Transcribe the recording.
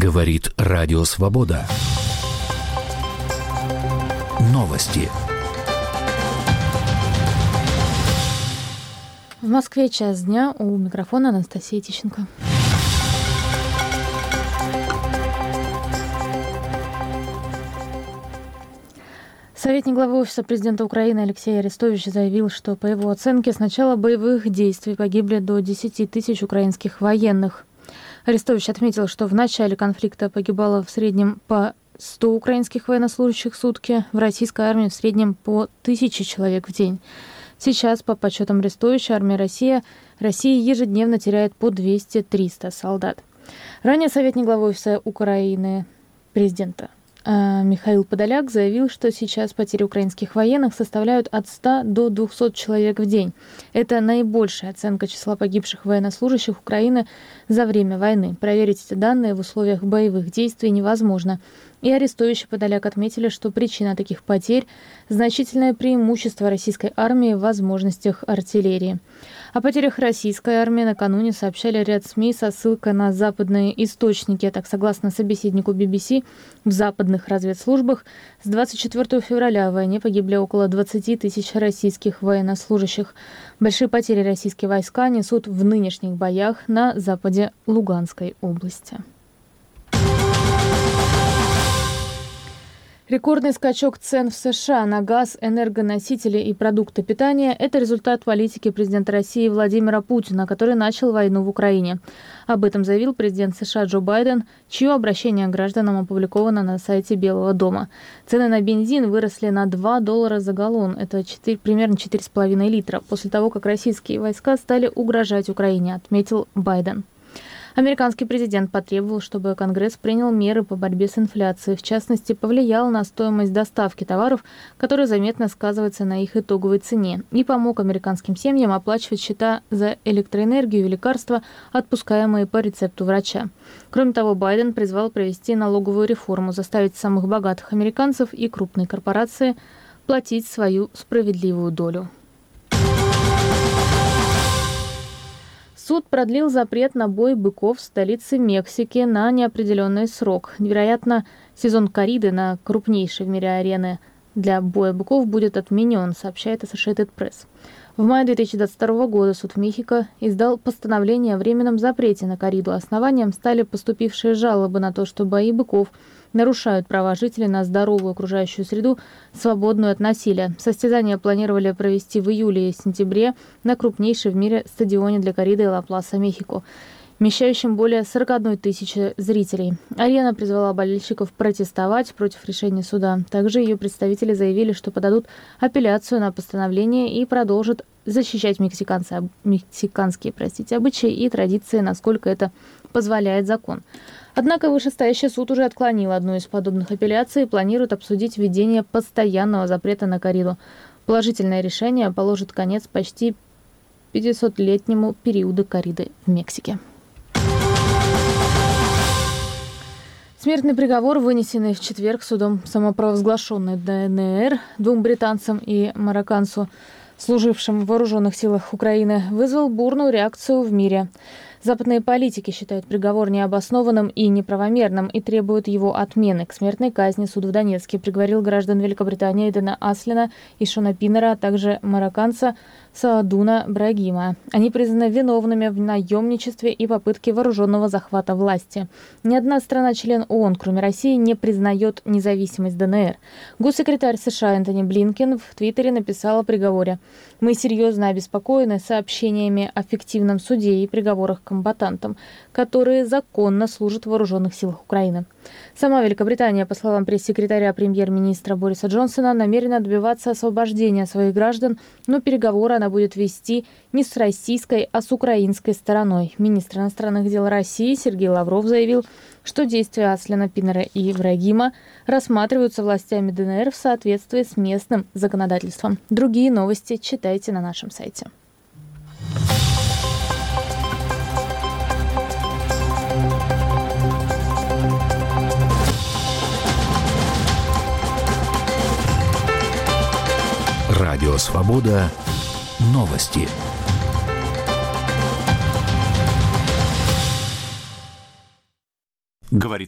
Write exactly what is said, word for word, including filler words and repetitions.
Говорит Радио Свобода. Новости. В Москве час дня, у микрофона Анастасия Тищенко. Советник главы Офиса президента Украины Алексей Арестович заявил, что, по его оценке, с начала боевых действий погибли до десяти тысяч украинских военных. Арестович отметил, что в начале конфликта погибало в среднем по сто украинских военнослужащих в сутки, в российской армии в среднем по тысяче человек в день. Сейчас, по подсчетам Арестовича, армия России, Россия ежедневно теряет по двести-триста солдат. Ранее советник главы Офиса Украины президента Михаил Подоляк заявил, что сейчас потери украинских военных составляют от ста до двухсот человек в день. Это наибольшая оценка числа погибших военнослужащих Украины за время войны. Проверить эти данные в условиях боевых действий невозможно. И Арестович и Подоляк отметили, что причина таких потерь – значительное преимущество российской армии в возможностях артиллерии. О потерях российской армии накануне сообщали ряд СМИ со ссылкой на западные источники. Так, согласно собеседнику би би си, в западных разведслужбах с двадцать четвёртого февраля в войне погибли около двадцати тысяч российских военнослужащих. Большие потери российские войска несут в нынешних боях на западе Луганской области. Рекордный скачок цен в США на газ, энергоносители и продукты питания – это результат политики президента России Владимира Путина, который начал войну в Украине. Об этом заявил президент США Джо Байден, чье обращение к гражданам опубликовано на сайте Белого дома. Цены на бензин выросли на два доллара за галлон. Это четыре, примерно четыре с половиной литра, после того, как российские войска стали угрожать Украине, отметил Байден. Американский президент потребовал, чтобы Конгресс принял меры по борьбе с инфляцией, в частности, повлиял на стоимость доставки товаров, которая заметно сказывается на их итоговой цене, и помог американским семьям оплачивать счета за электроэнергию и лекарства, отпускаемые по рецепту врача. Кроме того, Байден призвал провести налоговую реформу, заставить самых богатых американцев и крупные корпорации платить свою справедливую долю. Суд продлил запрет на бой быков в столице Мексики на неопределенный срок. Вероятно, сезон корриды на крупнейшей в мире арене для боя быков будет отменен, сообщает Associated Press. В мае две тысячи двадцать второго года суд в Мехико издал постановление о временном запрете на корриду. Основанием стали поступившие жалобы на то, что бои быков нарушают права жителей на здоровую окружающую среду, свободную от насилия. Состязания планировали провести в июле и сентябре на крупнейшем в мире стадионе для корриды Ла-Пласа, Мехико, вмещающем более сорок одной тысячи зрителей. Арена призвала болельщиков протестовать против решения суда. Также ее представители заявили, что подадут апелляцию на постановление и продолжат защищать мексиканцы, мексиканские простите, обычаи и традиции, насколько это позволяет закон. Однако вышестоящий суд уже отклонил одну из подобных апелляций и планирует обсудить введение постоянного запрета на корриду. Положительное решение положит конец почти пятисотлетнему периоду корриды в Мексике. Смертный приговор, вынесенный в четверг судом самопровозглашенной ДНР двум британцам и марокканцу, служившим в вооруженных силах Украины, вызвал бурную реакцию в мире. Западные политики считают приговор необоснованным и неправомерным и требуют его отмены. К смертной казни суд в Донецке приговорил граждан Великобритании Эдена Аслина и Шона Пиннера, а также марокканца Саадуна Брагима. Они признаны виновными в наемничестве и попытке вооруженного захвата власти. Ни одна страна-член ООН, кроме России, не признает независимость ДНР. Госсекретарь США Энтони Блинкен в Твиттере написал о приговоре: «Мы серьезно обеспокоены сообщениями о фиктивном суде и приговорах комбатантам, которые законно служат в вооруженных силах Украины». Сама Великобритания, по словам пресс-секретаря премьер-министра Бориса Джонсона, намерена добиваться освобождения своих граждан, но переговоры она будет вести не с российской, а с украинской стороной. Министр иностранных дел России Сергей Лавров заявил, что действия Аслина, Пиннера и Брагима рассматриваются властями ДНР в соответствии с местным законодательством. Другие новости читайте на нашем сайте. Радио Свобода. Новости. Говорит